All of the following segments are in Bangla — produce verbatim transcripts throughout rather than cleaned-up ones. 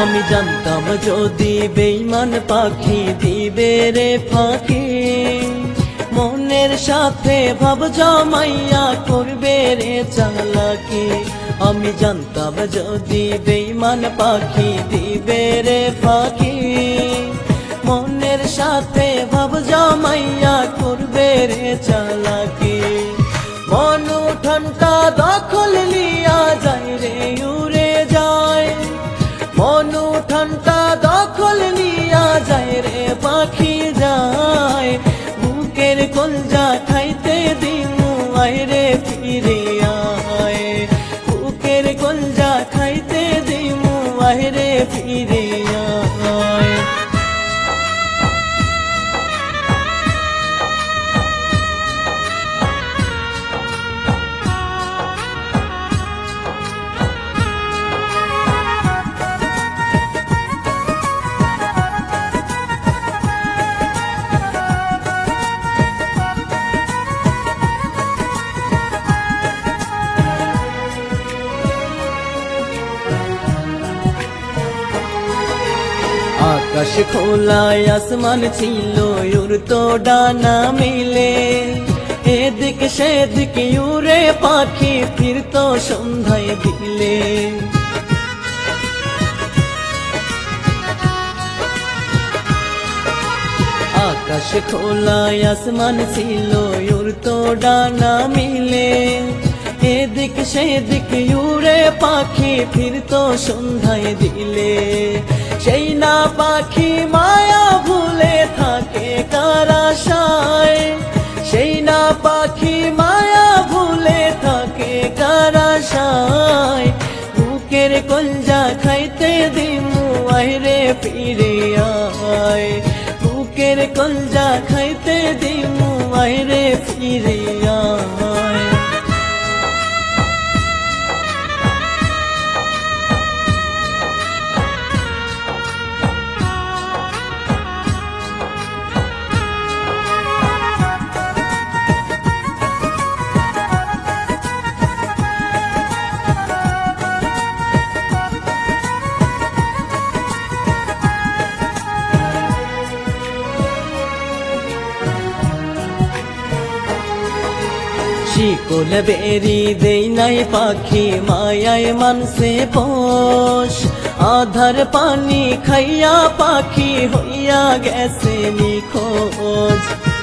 আমি জানতাম যদি বেঈমান পাখি দিবে রে ফাঁকি, মনের সাথে ভাব জমাইয়া করবে রে চালাকি। আমি জানতাম যদি বেঈমান পাখি দিবে রে ফাঁকি, মনের সাথে ভাব জমাইয়া করবে রে চালাকি। মন উঠনটা দখল লিয়া যায় রে উড়ে যায়, মন উঠনটা দখল লিয়া যায় রে পাখি যায়। বুকের কলজা খাইতে দিমু আয় রে ফিরে আয়, বুকের কলজা খাইতে দিমু আয় রে ফিরে আয়। আকাশ খোলায় আসমান ছিল উড়তো ডানা মিলে, এদিক সেদিক উড়ে পাখি ফিরতো সন্ধ্যায় দিলে। আকাশ খোলায় আসমান ছিল উড়তো ডানা মিলে, এদিক সেদিক উড়ে পাখি ফিরতো সন্ধ্যায় দিলে। সেই না পাখি মায়া ভুলে থাকে কার আশায়, সেই না পাখি মায়া ভুলে থাকে কার আশায়। বুকের কলজা খাইতে দিমু আয় রে ফিরে আয়, বুকের কলজা খাইতে দিমু আয় রে ফিরে আয়। শিকল বেরি দেই নাই পাখি মায়ায় মানসে পোষ, আধার পানি খাইয়া পাখি হইয়া গেছে নিখোঁজ।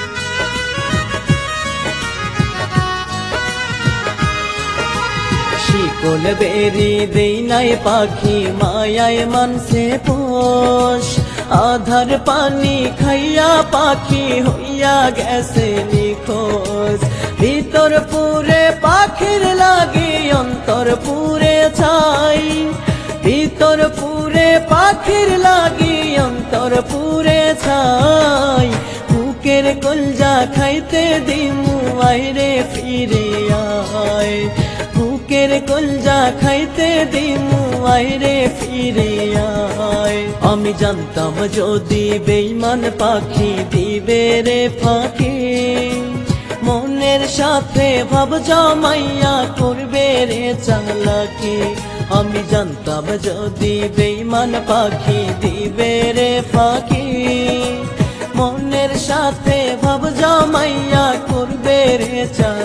শিকল বেরি দেই নাই পাখি মায়ায় মানসে পোষ, আধার পানি খাইয়া পাখি হইয়া গেছে নিখোঁজ। ভিতর পুরে পাখির লাগি অন্তর পুরে ছাই, ভিতর পুরে পাখির লাগি অন্তর পুরে ছাই। বুকের কলজা খাইতে দিমু আয় রে ফিরে আয়, বুকের কলজা খাইতে দিমু আয় রে ফিরে আয়। আমি জানতাম যদি বেঈমান পাখি দিবে রে ফাঁকি, মনের সাথে ভাব জমাইয়া করবে রে চালাকি। আমি জানতাম যদি বেঈমান পাখি দিবে রে ফাঁকি, মনের সাথে ভাব জমাইয়া করবে রে চালাকি।